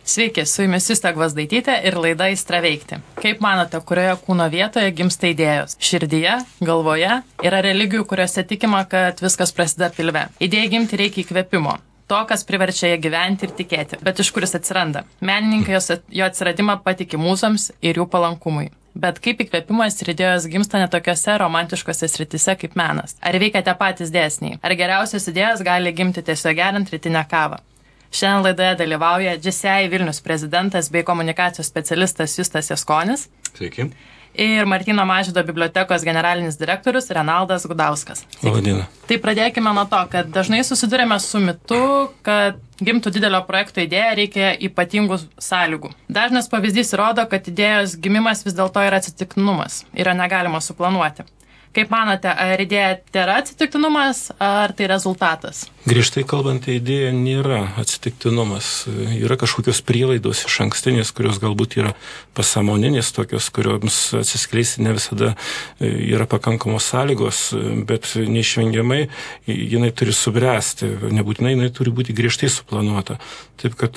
Sveiki, su jumis Justė Gvazdaitytė ir laida Aistra veikti. Kaip manote, kurioje kūno vietoje gimsta idėjos? Širdyje, galvoje? Yra religijų, kuriuose tikima, kad viskas prasideda pilve. Idėjai gimti reikia įkvėpimo. To, kas priverčia ją gyventi ir tikėti. Bet iš kur jis atsiranda? Menininkai jo atsiradimą patiki mūsams ir jų palankumui. Bet kaip įkvėpimas ir idėjos gimsta netokiose romantiškose srityse kaip menas? Ar veikia tie patys dėsniai? Ar geriausios idėjos gali gimti tiesiog geriant rytinę kavą? Šiandien laidoje dalyvauja GCI Vilnius prezidentas bei komunikacijos specialistas Justas Jaskonis. Sveiki. Ir Martyno Mažvydo bibliotekos generalinis direktorius Renaldas Gudauskas. Labadiena. Tai pradėkime nuo to, kad dažnai susidurėme su mitu, kad gimtų didelio projekto idėja reikia ypatingų sąlygų. Dažnas pavyzdys rodo, kad idėjos gimimas vis dėlto yra atsitiktinumas, yra negalima suplanuoti. Kaip manote, ar idėja yra atsitiktinumas, ar tai rezultatas? Griežtai kalbant, idėja nėra atsitiktinumas. Yra kažkokios prielaidos iš ankstinės, kurios galbūt yra pasąmoninės, tokios, kurioms atsiskleisti ne visada yra pakankamos sąlygos, bet neišvengiamai jinai turi subręsti, nebūtinai jinai turi būti griežtai suplanuota. Taip, kad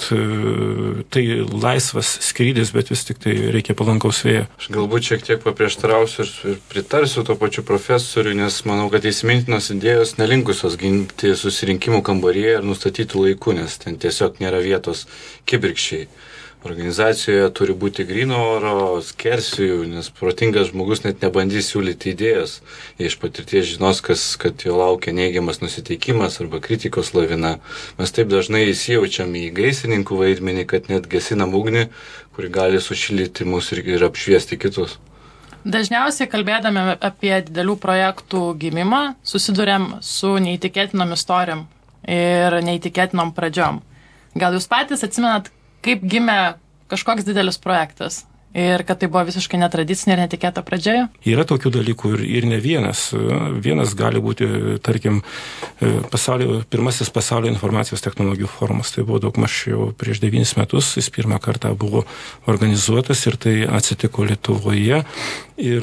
tai laisvas skrydis, bet vis tik tai reikia palankaus vėjo. Aš galbūt šiek tiek paprieštarausiu ir pritarsiu to pačiu profesoriui, nes manau, kad įsimintinos idėjos nelinkusios ginti susirinkimų kambaryje ir nustatytų laikų, nes ten tiesiog nėra vietos kibirkščiai. Organizacijoje turi būti gryno oro, skersijų, nes protingas žmogus net nebandys siūlyti idėjas. Jei iš patirties žinos, kad jo laukia neigiamas nusiteikimas arba kritikos lavina. Mes taip dažnai įsijaučiam į gaisrininkų vaidmenį, kad net gesinam ugnį, kuri gali sušildyti mus ir apšviesti kitus. Dažniausiai kalbėdami apie didelių projektų gimimą, susidurėm su neįtikėtinom istorijom ir neįtikėtinom pradžiom. Gal jūs patys atsimenat, kaip gimė kažkoks didelis projektas ir kad tai buvo visiškai netradicinė ir netikėta pradžioje? Yra tokių dalykų ir ne vienas. Vienas gali būti, tarkim, pirmasis pasaulio informacijos technologijų forumas. Tai buvo daugmaž jau prieš 9 metus. Jis pirmą kartą buvo organizuotas ir tai atsitiko Lietuvoje. Ir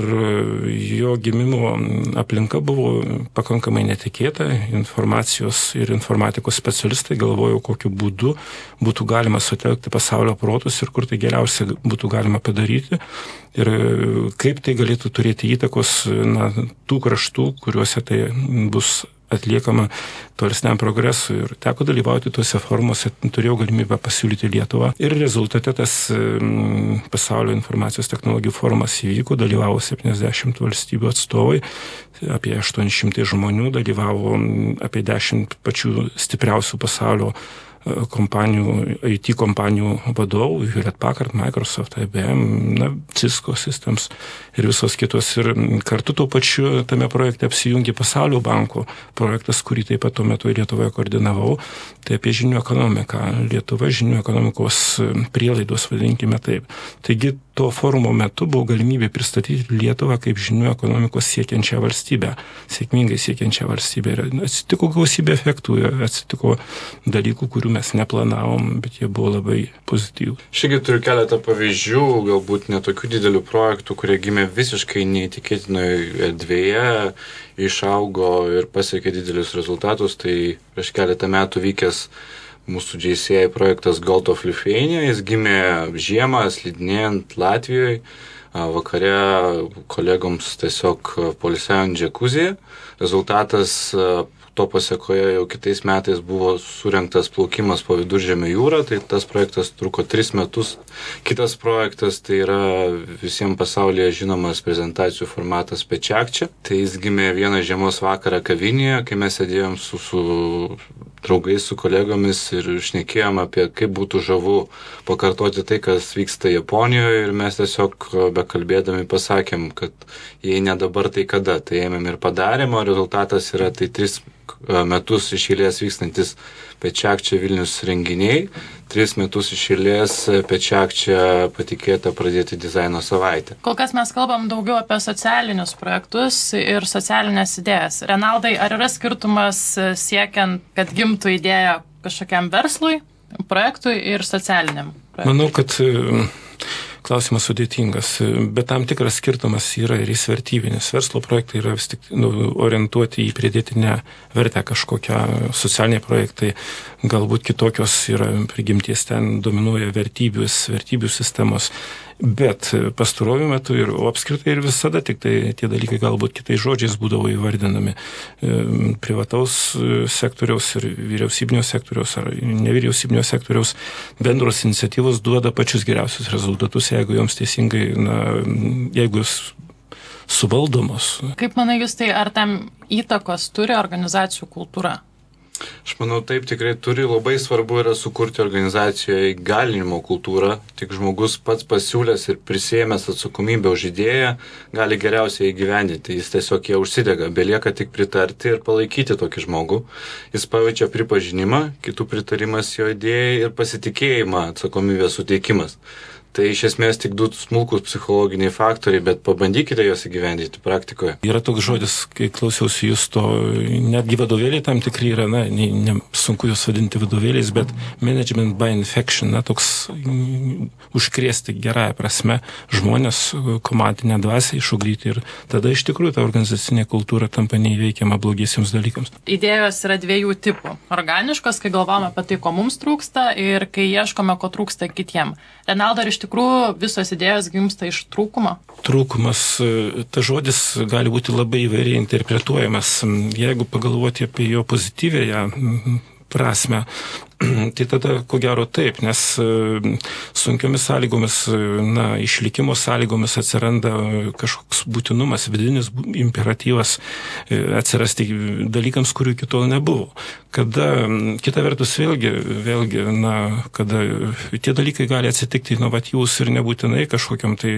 jo gimimo aplinka buvo pakankamai netikėta. Informacijos ir informatikos specialistai galvojo, kokiu būdu būtų galima sutelkti pasaulio protus ir kur tai geriausia būtų galima padaryti. Ir kaip tai galėtų turėti įtakos tų kraštų, kuriuose tai bus atliekama tolesniam progresui. Ir teko dalyvauti tuose forumuose, turėjau galimybę pasiūlyti Lietuvą. Ir rezultate tas pasaulio informacijos technologijų forumas įvyko, dalyvavo 70 valstybių atstovai, apie 800 žmonių, dalyvavo apie 10 pačių stipriausių pasaulio kompanijų, IT kompanijų vadovų, Hewlett Packard, Microsoft, IBM, Cisco Systems ir visos kitos. Ir kartu tuo pačiu tame projekte apsijungė Pasaulio banko projektas, kurį taip pat tuo metu Lietuvoje koordinavau. Tai apie žinių ekonomiką. Lietuva žinių ekonomikos prielaidos, vadinkime taip. Taigi to forumo metu buvo galimybė pristatyti Lietuvą kaip žinių ekonomikos siekiančią valstybę, sėkmingai siekiančią valstybę. Ir atsitiko gausybė efektų, atsitiko dalykų, kurių mes neplanavom, bet jie buvo labai pozityvūs. Šiaip turiu keletą pavyzdžių, galbūt netokių didelių projektų, kurie gimė visiškai neįtikėtinoje erdvėje, išaugo ir pasiekė didelius rezultatus. Tai prieš keletą metų vykęs mūsų GCI projektas Gold of Lithuania, jis gimė žiemą, slidinėjant Latvijoje, vakare kolegoms tiesiog poilsiaujant džekuzyje. Rezultatas to pasekoje jau kitais metais buvo surengtas plaukimas po Viduržemio jūrą, tai tas projektas truko 3 metus. Kitas projektas tai yra visiems pasaulyje žinomas prezentacijų formatas Pečakčia. Tai jis gimė vieną žiemos vakarą kavinėje, kai mes sėdėjom su draugais, su kolegomis ir šnekėjom apie kaip būtų žavu pakartoti tai, kas vyksta Japonijoje, ir mes tiesiog bekalbėdami pasakėm, kad jei ne dabar, tai kada. Tai ėmėm ir padarėm, o rezultatas yra tai 3 metus iš eilės vykstantis Pečakčia Vilnius renginiai, 3 metus iš eilės Pečakčia patikėta pradėti dizaino savaitę. Kol kas mes kalbam daugiau apie socialinius projektus ir socialinės idėjas. Renaldai, ar yra skirtumas siekiant, kad gimtų idėja kažkokiam verslui, projektui ir socialiniam projektui? Manau, kad klausimas sudėtingas, bet tam tikras skirtumas yra ir jis vertybinis. Verslo projektai yra vis tik orientuoti į pridėtinę vertę kažkokią, socialiniai projektai galbūt kitokios yra prigimties, ten dominuoja vertybių sistemos. Bet pastaruoju metu o apskritai ir visada tik tai tie dalykai galbūt kitais žodžiais būdavo įvardinami. Privataus sektoriaus ir vyriausybinio sektoriaus ar nevyriausybinio sektoriaus bendros iniciatyvos duoda pačius geriausius rezultatus, jeigu joms teisingai, jeigu jos suvaldomos. Kaip manai, jūs tai, ar tam įtakos turi organizacijų kultūra? Aš manau, taip tikrai turi. Labai svarbu yra sukurti organizacijoje įgalinimo kultūrą. Tik žmogus pats pasiūlęs ir prisėmęs atsakomybę už idėją gali geriausiai įgyvendinti. Jis tiesiog ją užsidega. Belieka tik pritarti ir palaikyti tokį žmogų. Jis pajaučia pripažinimą, kitų pritarimas jo idėjai ir pasitikėjimą, atsakomybės suteikimas. Tai iš esmės tik du smulkus psichologiniai faktoriai, bet pabandykite juos įgyvendinti praktikoje. Yra toks žodis, kai klausiausi jūs to, netgi vadovėliai tam tikri yra, sunku jūs vadinti vadovėliais, bet management by infection, toks užkrėsti gerąją prasme žmonės, komandinę dvasią išugdyti ir tada iš tikrųjų ta organizacinė kultūra tampa neįveikiama blogiesiems dalykams. Idėjos yra dviejų tipų. Organiškos, kai galvojame apie tai, ko mums trūksta ir kai ieškome, ko trūksta kitiem. Renaldo, ar iš tikrųjų visos idėjos gimsta iš trūkumo? Trūkumas, ta žodis gali būti labai įvairiai interpretuojamas. Jeigu pagalvoti apie jo pozityvėją prasme, tai tada ko gero taip, nes sunkiomis sąlygomis, išlikimo sąlygomis atsiranda kažkoks būtinumas, vidinis imperatyvas atsirasti dalykams, kurių iki tol nebuvo. Kita vertus vėlgi, kada tie dalykai gali atsitikti inovatyvūs ir nebūtinai kažkokiam tai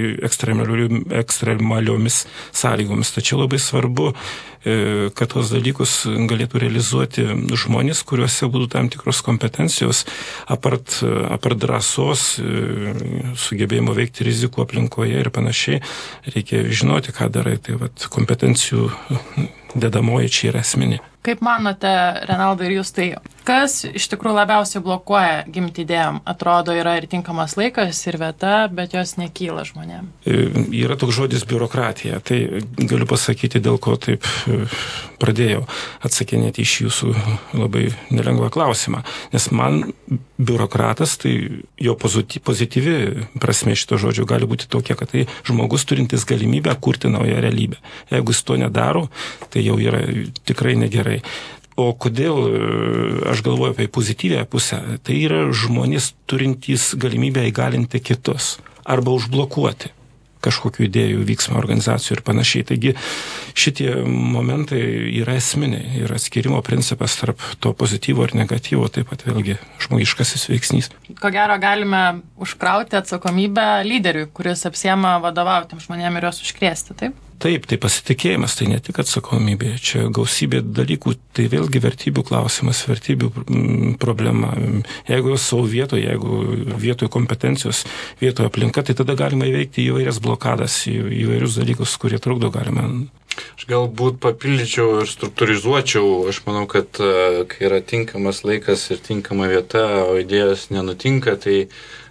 ekstremaliomis sąlygomis. Tačiau labai svarbu, kad tos dalykus galėtų realizuoti žmonės, kuriuose būtų tam tikros kompetencijos, apart drąsos, sugebėjimo veikti rizikų aplinkoje ir panašiai, reikia žinoti, ką darai. Tai kompetencijų dedamoji čia yra esminė. Kaip manote, Renaldai ir jūs tai, kas iš tikrųjų labiausiai blokuoja gimti idėjom? Atrodo, yra ir tinkamas laikas, ir vieta, bet jos nekyla žmonėm. Yra toks žodis biurokratija. Tai galiu pasakyti, dėl ko taip pradėjau atsakinėti iš jūsų labai nelengvą klausimą. Nes man biurokratas, tai jo pozityvi prasme šito žodžio gali būti tokia, kad tai žmogus turintis galimybę kurti naują realybę. Jeigu jis to nedaro, tai jau yra tikrai negerai. O kodėl aš galvoju apie pozityvę pusę? Tai yra žmonės turintys galimybę įgalinti kitus arba užblokuoti kažkokių idėjų vyksmą organizacijų ir panašiai. Taigi šitie momentai yra esminiai ir atskirimo principas tarp to pozityvo ir negatyvo taip pat vėlgi žmogiškasis veiksnys. Ko gero galime užkrauti atsakomybę lyderiui, kuris apsiema vadovauti žmonėm ir juos užkrėsti, taip? Taip, tai pasitikėjimas, tai ne tik atsakomybė, čia gausybė dalykų, tai vėlgi vertybių klausimas, vertybių problema. Jeigu jos savo vietoje, jeigu vietoje kompetencijos, vietoje aplinka, tai tada galima įveikti įvairias blokadas, įvairius dalykus, kurie trukdo galima. Aš galbūt papildyčiau ir struktūrizuočiau. Aš manau, kad kai yra tinkamas laikas ir tinkama vieta, o idėjos nenutinka, tai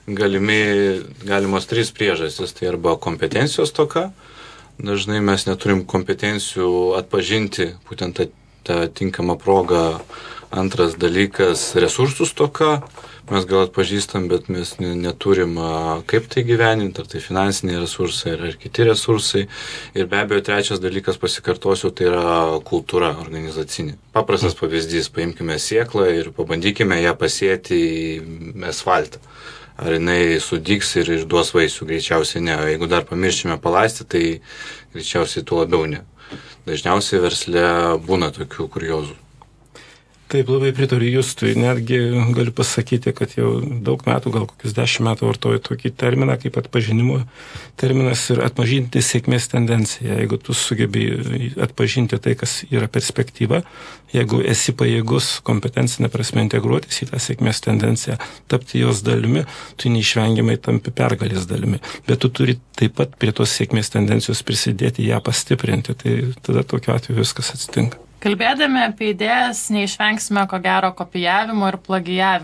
galimos 3 priežastys. Tai arba kompetencijos toka. Dažnai mes neturim kompetencijų atpažinti būtent tą tinkamą progą. Antras dalykas - resursų stoka. Mes gal atpažįstam, bet mes neturim kaip tai gyveninti, ar tai finansiniai resursai, ar kiti resursai. Ir be abejo, trečias dalykas, pasikartosiu, tai yra kultūra organizacinė. Paprastas pavyzdys, paimkime sėklą ir pabandykime ją pasėti į asfaltą. Ar jinai sudygs ir išduos vaisių? Greičiausiai ne. O jeigu dar pamiršime palaistyti, tai greičiausiai tuo labiau ne. Dažniausiai versle būna tokių kuriozų. Taip, labai pritariu jūs, tai netgi galiu pasakyti, kad jau daug metų, gal kokius 10 metų vartoju tokį terminą kaip atpažinimo terminas ir atpažinti sėkmės tendenciją. Jeigu tu sugebi atpažinti tai, kas yra perspektyva, jeigu esi pajėgus kompetencinė prasme integruotis į tą sėkmės tendenciją, tapti jos dalimi, tu neišvengiamai tampi pergalės dalimi. Bet tu turi taip pat prie tos sėkmės tendencijos prisidėti, ją pastiprinti, tai tada tokiu atveju viskas atsitinka. Kalbėdami apie idėjas neišvengsime ko gero kopijavimo ir plagijavimo.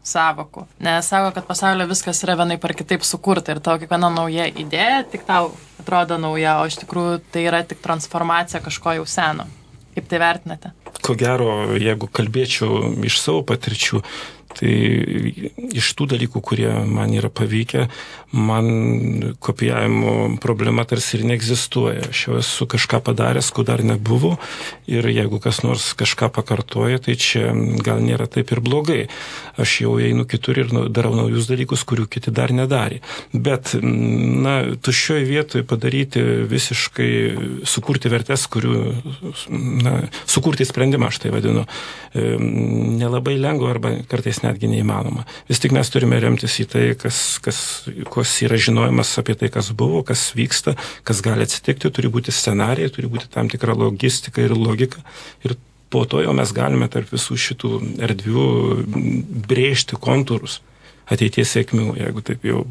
savokų. Nes sako, kad pasaulio viskas yra vienaip ar kitaip sukurta ir tau kiekviena nauja idėja tik tau atrodo nauja, o iš tikrųjų tai yra tik transformacija kažko jau seno. Kaip tai vertinate? Ko gero, jeigu kalbėčiau iš savo patirčių, tai iš tų dalykų, kurie man yra pavykę, man kopijavimo problema tarsi ir neegzistuoja. Aš jau esu kažką padaręs, ko dar nebuvo, ir jeigu kas nors kažką pakartoja, tai čia gal nėra taip ir blogai. Aš jau einu kitur ir darau naujus dalykus, kurių kiti dar nedarė. Bet, tuščioj vietoj padaryti visiškai, sukurti vertės, sukurti sprendimą, aš tai vadinu, nelabai lengva arba kartais netgi neįmanoma. Vis tik mes turime remtis į tai, kas yra žinojimas apie tai, kas buvo, kas vyksta, kas gali atsitikti, turi būti scenarijai, turi būti tam tikra logistika ir logika. Ir po to jau mes galime tarp visų šitų erdvių brėžti kontūrus ateities sėkmių, jeigu taip jau,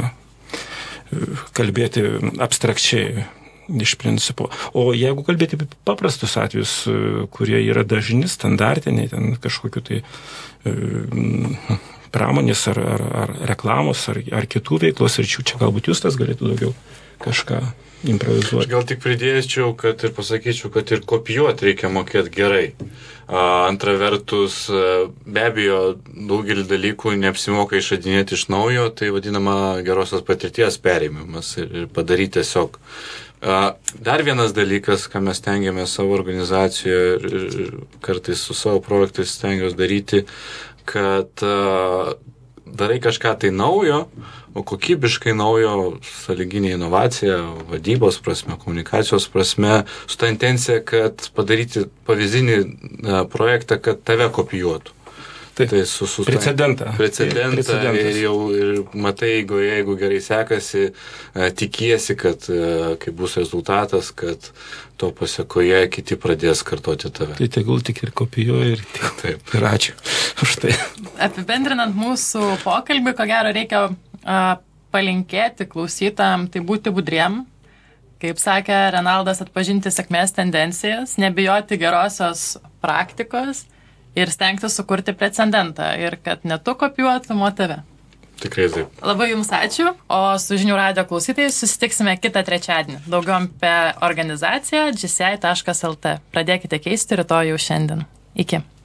kalbėti abstrakčiai iš principo. O jeigu kalbėti apie paprastus atvejus, kurie yra dažni, standartiniai, ten kažkokiu tai pramonės ar reklamos ar kitų veiklos ryčių, čia galbūt Justas galėtų daugiau kažką improvizuoti. Aš gal tik pridėčiau, kad ir pasakyčiau, kad ir kopijuoti reikia mokėti gerai. Antra vertus, be abejo, daugelį dalykų neapsimoka išradinėti iš naujo, tai vadinama gerosios patirties perėmimas ir padaryti tiesiog. Dar vienas dalykas, ką mes stengiamės savo organizacijoje ir kartais su savo projektais stengiamės daryti, kad darai kažką tai naujo, o kokybiškai naujo, sąlyginė inovacija, vadybos prasme, komunikacijos prasme, su ta intencija, kad padaryti pavyzdinį projektą, kad tave kopijuotų. Tai Precedentą. Ir matai, jeigu gerai sekasi, tikiesi, kad kai bus rezultatas, kad to pasekoje kiti pradės kartoti tave. Tai tegul tik ir kopijuoja ir tik. Taip. Ir ačiū už tai. Apibendrinant mūsų pokalbį, ko gero reikia palinkėti klausytojams, tai būti budriem. Kaip sakė Renaldas, atpažinti sėkmės tendencijas, nebijoti gerosios praktikos ir stengtis sukurti precedentą ir kad ne tu kopijuotum, o tave. Tikrai taip. Labai jums ačiū, o su Žinių radijo klausytojais susitiksime kitą trečiadienį. Daugiau apie organizaciją gci.lt. Pradėkite keisti rytoj jau šiandien. Iki.